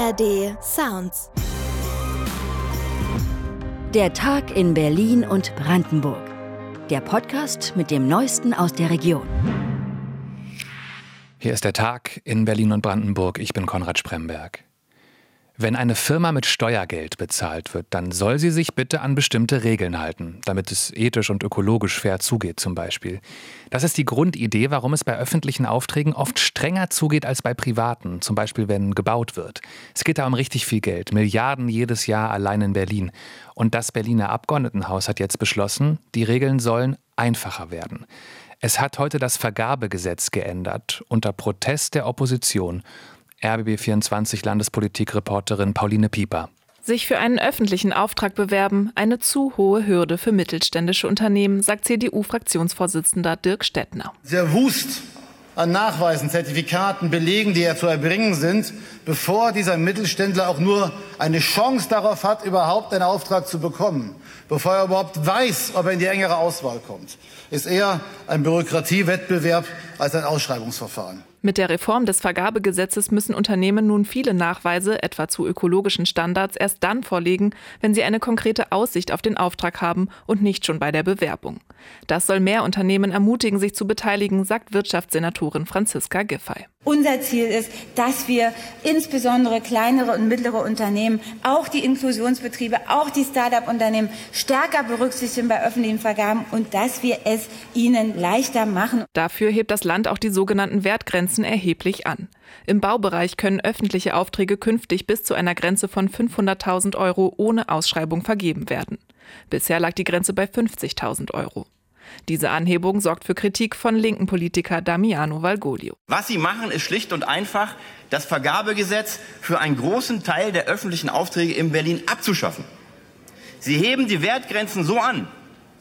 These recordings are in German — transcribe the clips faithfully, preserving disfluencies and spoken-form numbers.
A R D Sounds. Der Tag in Berlin und Brandenburg. Der Podcast mit dem Neuesten aus der Region. Hier ist der Tag in Berlin und Brandenburg. Ich bin Konrad Spremberg. Wenn eine Firma mit Steuergeld bezahlt wird, dann soll sie sich bitte an bestimmte Regeln halten, damit es ethisch und ökologisch fair zugeht zum Beispiel. Das ist die Grundidee, warum es bei öffentlichen Aufträgen oft strenger zugeht als bei privaten, zum Beispiel wenn gebaut wird. Es geht da um richtig viel Geld, Milliarden jedes Jahr allein in Berlin. Und das Berliner Abgeordnetenhaus hat jetzt beschlossen, die Regeln sollen einfacher werden. Es hat heute das Vergabegesetz geändert, unter Protest der Opposition. R B B vierundzwanzig Landespolitik-Reporterin Pauline Pieper. Sich für einen öffentlichen Auftrag bewerben, eine zu hohe Hürde für mittelständische Unternehmen, sagt C D U-Fraktionsvorsitzender Dirk Stettner. Der Wust an Nachweisen, Zertifikaten, Belegen, die ja zu erbringen sind, bevor dieser Mittelständler auch nur eine Chance darauf hat, überhaupt einen Auftrag zu bekommen, bevor er überhaupt weiß, ob er in die engere Auswahl kommt, ist eher ein Bürokratiewettbewerb als ein Ausschreibungsverfahren. Mit der Reform des Vergabegesetzes müssen Unternehmen nun viele Nachweise, etwa zu ökologischen Standards, erst dann vorlegen, wenn sie eine konkrete Aussicht auf den Auftrag haben und nicht schon bei der Bewerbung. Das soll mehr Unternehmen ermutigen, sich zu beteiligen, sagt Wirtschaftssenatorin Franziska Giffey. Unser Ziel ist, dass wir insbesondere kleinere und mittlere Unternehmen, auch die Inklusionsbetriebe, auch die Start-up-Unternehmen stärker berücksichtigen bei öffentlichen Vergaben und dass wir es ihnen leichter machen. Dafür hebt das Land auch die sogenannten Wertgrenzen erheblich an. Im Baubereich können öffentliche Aufträge künftig bis zu einer Grenze von fünfhunderttausend Euro ohne Ausschreibung vergeben werden. Bisher lag die Grenze bei fünfzigtausend Euro. Diese Anhebung sorgt für Kritik von linken Politiker Damiano Valgoglio. Was sie machen, ist schlicht und einfach, das Vergabegesetz für einen großen Teil der öffentlichen Aufträge in Berlin abzuschaffen. Sie heben die Wertgrenzen so an,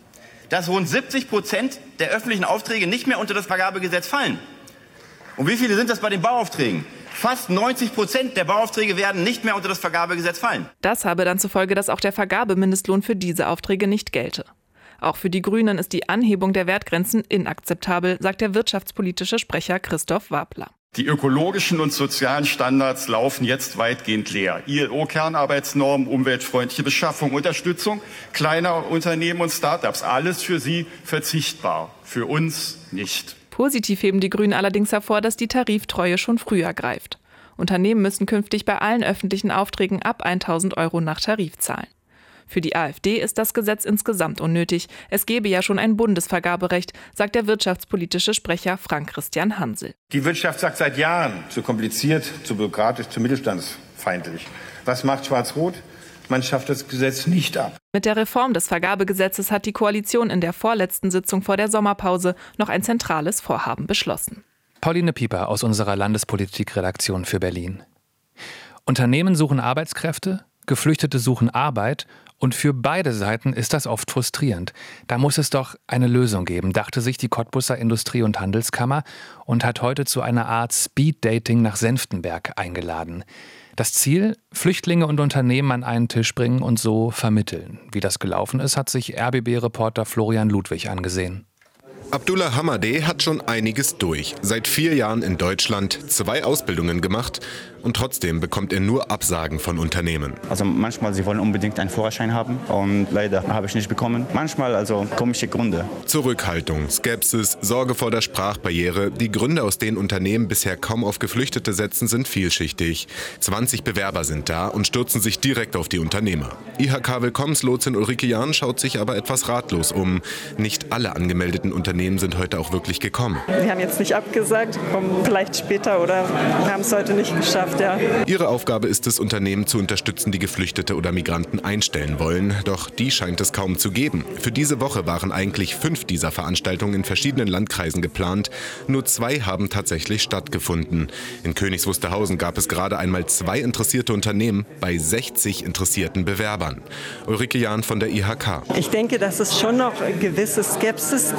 dass rund siebzig Prozent der öffentlichen Aufträge nicht mehr unter das Vergabegesetz fallen. Und wie viele sind das bei den Bauaufträgen? Fast neunzig Prozent der Bauaufträge werden nicht mehr unter das Vergabegesetz fallen. Das habe dann zur Folge, dass auch der Vergabemindestlohn für diese Aufträge nicht gelte. Auch für die Grünen ist die Anhebung der Wertgrenzen inakzeptabel, sagt der wirtschaftspolitische Sprecher Christoph Wabler. Die ökologischen und sozialen Standards laufen jetzt weitgehend leer. I L O-Kernarbeitsnormen, umweltfreundliche Beschaffung, Unterstützung kleiner Unternehmen und Start-ups. Alles für sie verzichtbar, für uns nicht. Positiv heben die Grünen allerdings hervor, dass die Tariftreue schon früher greift. Unternehmen müssen künftig bei allen öffentlichen Aufträgen ab tausend Euro nach Tarif zahlen. Für die AfD ist das Gesetz insgesamt unnötig. Es gebe ja schon ein Bundesvergaberecht, sagt der wirtschaftspolitische Sprecher Frank-Christian Hansel. Die Wirtschaft sagt seit Jahren, zu kompliziert, zu bürokratisch, zu mittelstandsfeindlich. Was macht Schwarz-Rot? Man schafft das Gesetz nicht ab. Mit der Reform des Vergabegesetzes hat die Koalition in der vorletzten Sitzung vor der Sommerpause noch ein zentrales Vorhaben beschlossen. Pauline Pieper aus unserer Landespolitik-Redaktion für Berlin. Unternehmen suchen Arbeitskräfte, Geflüchtete suchen Arbeit und für beide Seiten ist das oft frustrierend. Da muss es doch eine Lösung geben, dachte sich die Cottbuser Industrie- und Handelskammer und hat heute zu einer Art Speed-Dating nach Senftenberg eingeladen. Das Ziel, Flüchtlinge und Unternehmen an einen Tisch bringen und so vermitteln. Wie das gelaufen ist, hat sich R B B-Reporter Florian Ludwig angesehen. Abdullah Hamadeh hat schon einiges durch. Seit vier Jahren in Deutschland, zwei Ausbildungen gemacht und trotzdem bekommt er nur Absagen von Unternehmen. Also manchmal, sie wollen unbedingt einen Führerschein haben und leider habe ich nicht bekommen. Manchmal also komische Gründe. Zurückhaltung, Skepsis, Sorge vor der Sprachbarriere. Die Gründe, aus denen Unternehmen bisher kaum auf Geflüchtete setzen, sind vielschichtig. zwanzig Bewerber sind da und stürzen sich direkt auf die Unternehmer. I H K-Willkommenslotsin Ulrike Jahn schaut sich aber etwas ratlos um. Nicht alle angemeldeten Unternehmen sind heute auch wirklich gekommen. Sie haben jetzt nicht abgesagt, kommen vielleicht später oder haben es heute nicht geschafft. Ja. Ihre Aufgabe ist es, Unternehmen zu unterstützen, die Geflüchtete oder Migranten einstellen wollen. Doch die scheint es kaum zu geben. Für diese Woche waren eigentlich fünf dieser Veranstaltungen in verschiedenen Landkreisen geplant. Nur zwei haben tatsächlich stattgefunden. In Königs Wusterhausen gab es gerade einmal zwei interessierte Unternehmen bei sechzig interessierten Bewerbern. Ulrike Jahn von der I H K. Ich denke, dass es schon noch gewisse Skepsis gibt, weil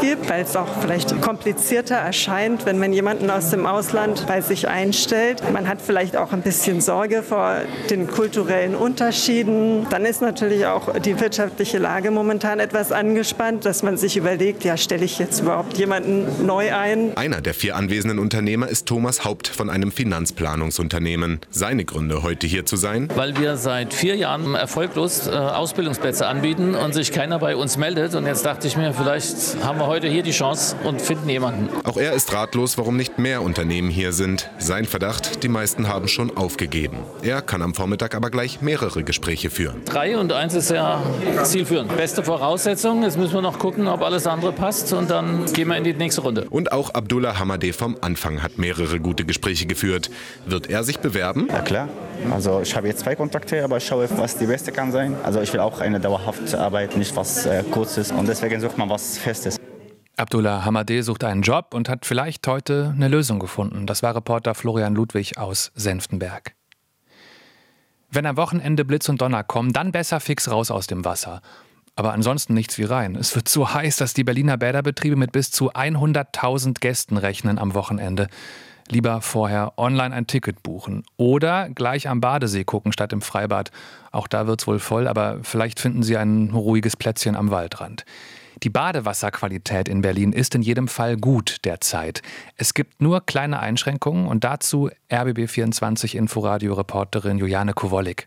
es auch vielleicht komplizierter erscheint, wenn man jemanden aus dem Ausland bei sich einstellt. Man hat vielleicht auch ein bisschen Sorge vor den kulturellen Unterschieden. Dann ist natürlich auch die wirtschaftliche Lage momentan etwas angespannt, dass man sich überlegt, ja, stelle ich jetzt überhaupt jemanden neu ein? Einer der vier anwesenden Unternehmer ist Thomas Haupt von einem Finanzplanungsunternehmen. Seine Gründe, heute hier zu sein? Weil wir seit vier Jahren erfolglos äh, Ausbildungsplätze anbieten und sich keiner bei uns meldet. Und jetzt dachte ich mir, vielleicht haben wir heute hier die Chance und finden jemanden. Auch er ist ratlos, warum nicht mehr Unternehmen hier sind. Sein Verdacht, die meisten haben schon aufgegeben. Er kann am Vormittag aber gleich mehrere Gespräche führen. Drei und eins ist ja zielführend. Beste Voraussetzung. Jetzt müssen wir noch gucken, ob alles andere passt und dann gehen wir in die nächste Runde. Und auch Abdullah Hamadeh vom Anfang hat mehrere gute Gespräche geführt. Wird er sich bewerben? Ja klar. Also ich habe jetzt zwei Kontakte, aber ich schaue, was die beste kann sein. Also ich will auch eine dauerhafte Arbeit, nicht was äh, Kurzes. Und deswegen sucht man was Festes. Abdullah Hamadeh sucht einen Job und hat vielleicht heute eine Lösung gefunden. Das war Reporter Florian Ludwig aus Senftenberg. Wenn am Wochenende Blitz und Donner kommen, dann besser fix raus aus dem Wasser. Aber ansonsten nichts wie rein. Es wird so heiß, dass die Berliner Bäderbetriebe mit bis zu hunderttausend Gästen rechnen am Wochenende. Lieber vorher online ein Ticket buchen oder gleich am Badesee gucken statt im Freibad. Auch da wird's wohl voll, aber vielleicht finden Sie ein ruhiges Plätzchen am Waldrand. Die Badewasserqualität in Berlin ist in jedem Fall gut derzeit. Es gibt nur kleine Einschränkungen und dazu R B B vierundzwanzig Inforadio-Reporterin Juliane Kowollik.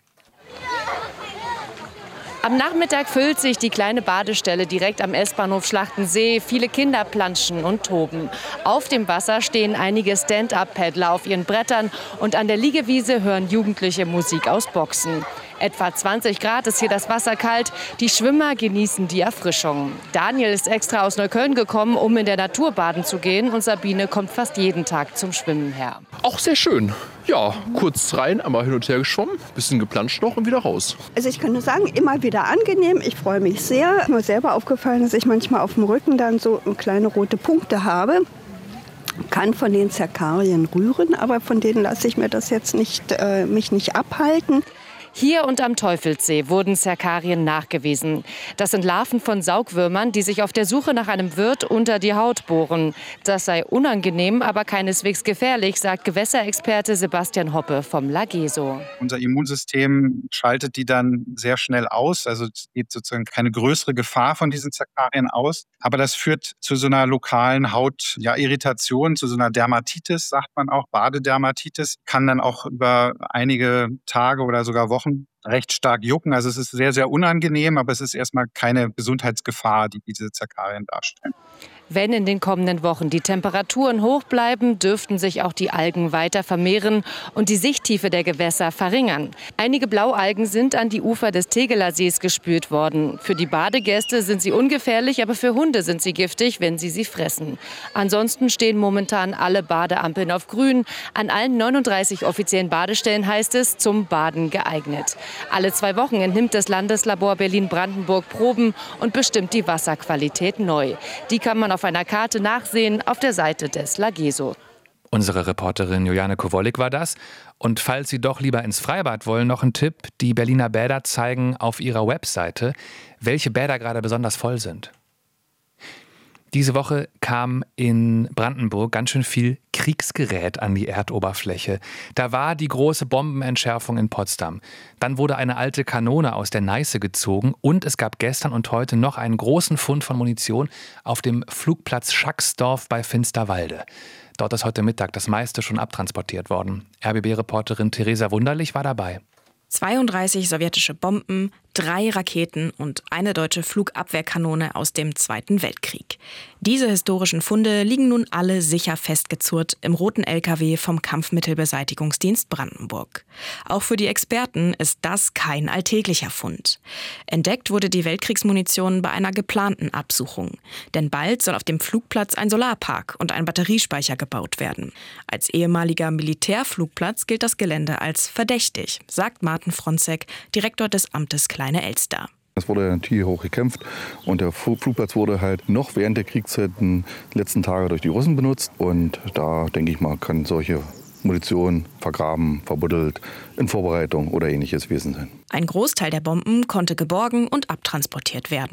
Am Nachmittag füllt sich die kleine Badestelle direkt am S-Bahnhof Schlachtensee. Viele Kinder planschen und toben. Auf dem Wasser stehen einige Stand-up-Paddler auf ihren Brettern und an der Liegewiese hören Jugendliche Musik aus Boxen. Etwa zwanzig Grad ist hier das Wasser kalt. Die Schwimmer genießen die Erfrischung. Daniel ist extra aus Neukölln gekommen, um in der Natur baden zu gehen. Und Sabine kommt fast jeden Tag zum Schwimmen her. Auch sehr schön. Ja, kurz rein, einmal hin und her geschwommen, bisschen geplanscht noch und wieder raus. Also ich kann nur sagen, immer wieder angenehm. Ich freue mich sehr. Mir ist selber aufgefallen, dass ich manchmal auf dem Rücken dann so kleine rote Punkte habe. Kann von den Zerkarien rühren, aber von denen lasse ich mir das jetzt nicht, äh, mich nicht abhalten. Hier und am Teufelssee wurden Zerkarien nachgewiesen. Das sind Larven von Saugwürmern, die sich auf der Suche nach einem Wirt unter die Haut bohren. Das sei unangenehm, aber keineswegs gefährlich, sagt Gewässerexperte Sebastian Hoppe vom Lageso. Unser Immunsystem schaltet die dann sehr schnell aus. Also es geht sozusagen keine größere Gefahr von diesen Zerkarien aus. Aber das führt zu so einer lokalen Hautirritation, ja, zu so einer Dermatitis, sagt man auch, Badedermatitis. Kann dann auch über einige Tage oder sogar Wochen recht stark jucken. Also es ist sehr, sehr unangenehm, aber es ist erstmal keine Gesundheitsgefahr, die diese Zerkarien darstellen. Wenn in den kommenden Wochen die Temperaturen hoch bleiben, dürften sich auch die Algen weiter vermehren und die Sichttiefe der Gewässer verringern. Einige Blaualgen sind an die Ufer des Tegeler Sees gespült worden. Für die Badegäste sind sie ungefährlich, aber für Hunde sind sie giftig, wenn sie sie fressen. Ansonsten stehen momentan alle Badeampeln auf grün. An allen neununddreißig offiziellen Badestellen heißt es, zum Baden geeignet. Alle zwei Wochen entnimmt das Landeslabor Berlin-Brandenburg Proben und bestimmt die Wasserqualität neu. Die kann man auf einer Karte nachsehen auf der Seite des Lageso. Unsere Reporterin Juliane Kowollik war das. Und falls Sie doch lieber ins Freibad wollen, noch ein Tipp. Die Berliner Bäder zeigen auf ihrer Webseite, welche Bäder gerade besonders voll sind. Diese Woche kam in Brandenburg ganz schön viel Kriegsgerät an die Erdoberfläche. Da war die große Bombenentschärfung in Potsdam. Dann wurde eine alte Kanone aus der Neiße gezogen und es gab gestern und heute noch einen großen Fund von Munition auf dem Flugplatz Schacksdorf bei Finsterwalde. Dort ist heute Mittag das meiste schon abtransportiert worden. R B B-Reporterin Theresa Wunderlich war dabei. zweiunddreißig sowjetische Bomben, drei Raketen und eine deutsche Flugabwehrkanone aus dem Zweiten Weltkrieg. Diese historischen Funde liegen nun alle sicher festgezurrt im roten L K W vom Kampfmittelbeseitigungsdienst Brandenburg. Auch für die Experten ist das kein alltäglicher Fund. Entdeckt wurde die Weltkriegsmunition bei einer geplanten Absuchung. Denn bald soll auf dem Flugplatz ein Solarpark und ein Batteriespeicher gebaut werden. Als ehemaliger Militärflugplatz gilt das Gelände als verdächtig, sagt Martin Fronzek, Direktor des Amtes Kleine Elster. Es wurde natürlich hoch gekämpft und der Flugplatz wurde halt noch während der Kriegszeiten letzten Tage durch die Russen benutzt. Und da, denke ich mal, kann solche Munition vergraben, verbuddelt, in Vorbereitung oder ähnliches gewesen sein. Ein Großteil der Bomben konnte geborgen und abtransportiert werden.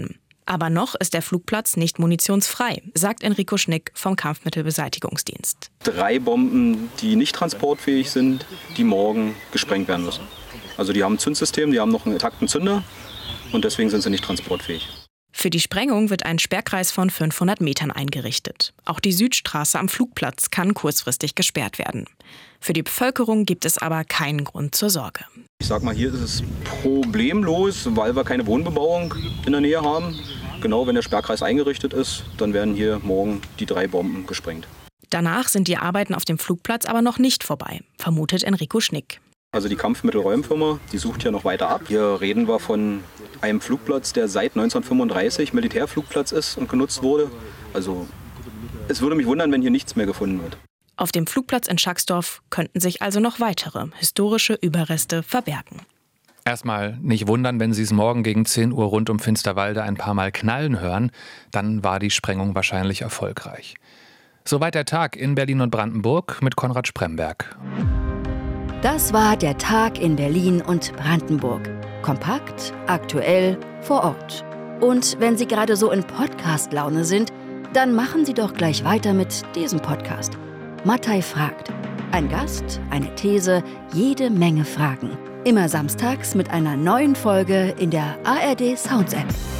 Aber noch ist der Flugplatz nicht munitionsfrei, sagt Enrico Schnick vom Kampfmittelbeseitigungsdienst. Drei Bomben, die nicht transportfähig sind, die morgen gesprengt werden müssen. Also die haben ein Zündsystem, die haben noch einen intakten Zünder und deswegen sind sie nicht transportfähig. Für die Sprengung wird ein Sperrkreis von fünfhundert Metern eingerichtet. Auch die Südstraße am Flugplatz kann kurzfristig gesperrt werden. Für die Bevölkerung gibt es aber keinen Grund zur Sorge. Ich sag mal, hier ist es problemlos, weil wir keine Wohnbebauung in der Nähe haben. Genau, wenn der Sperrkreis eingerichtet ist, dann werden hier morgen die drei Bomben gesprengt. Danach sind die Arbeiten auf dem Flugplatz aber noch nicht vorbei, vermutet Enrico Schnick. Also die Kampfmittelräumfirma, die sucht hier noch weiter ab. Hier reden wir von einem Flugplatz, der seit neunzehnhundertfünfunddreißig Militärflugplatz ist und genutzt wurde. Also es würde mich wundern, wenn hier nichts mehr gefunden wird. Auf dem Flugplatz in Schacksdorf könnten sich also noch weitere historische Überreste verbergen. Erstmal nicht wundern, wenn Sie es morgen gegen zehn Uhr rund um Finsterwalde ein paar Mal knallen hören, dann war die Sprengung wahrscheinlich erfolgreich. Soweit der Tag in Berlin und Brandenburg mit Konrad Spremberg. Das war der Tag in Berlin und Brandenburg. Kompakt, aktuell, vor Ort. Und wenn Sie gerade so in Podcast-Laune sind, dann machen Sie doch gleich weiter mit diesem Podcast. Mattei fragt. Ein Gast, eine These, jede Menge Fragen. Immer samstags mit einer neuen Folge in der A R D Sounds App.